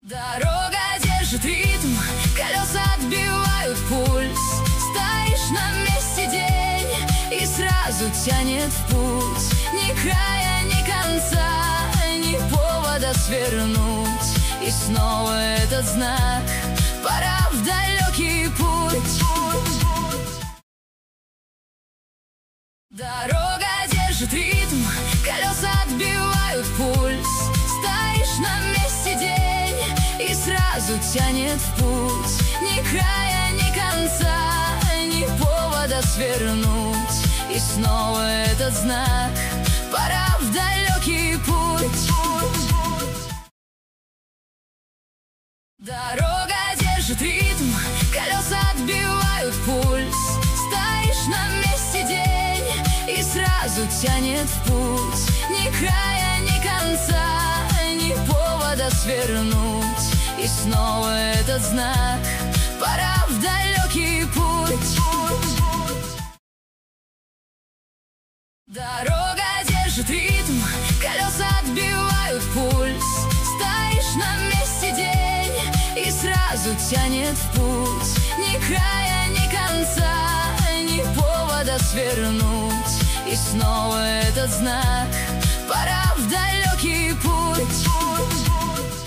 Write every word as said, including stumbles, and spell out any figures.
Дорога держит ритм, колеса отбивают пульс. Стоишь на месте день и сразу тянет в путь. Ни края, ни конца, ни повода свернуть. И снова этот знак, пора в далекий путь. Дорога держит ритм, колеса отбивают пульс. Стоишь на месте день и сразу тянет в путь. Ни края, ни конца, ни повода свернуть. И снова этот знак, пора в далекий путь. Дорога держит ритм, колеса отбивают пульс. Стоишь на месте день и сразу тянет в путь. Ни края, ни конца, ни повода свернуть. И снова этот знак, пора в далекий путь. Дорога держит ритм, колеса отбивают пульс. Стоишь на месте день и сразу тянет в путь. Ни края, ни конца, ни повода свернуть. И снова этот знак, пора в далекий путь.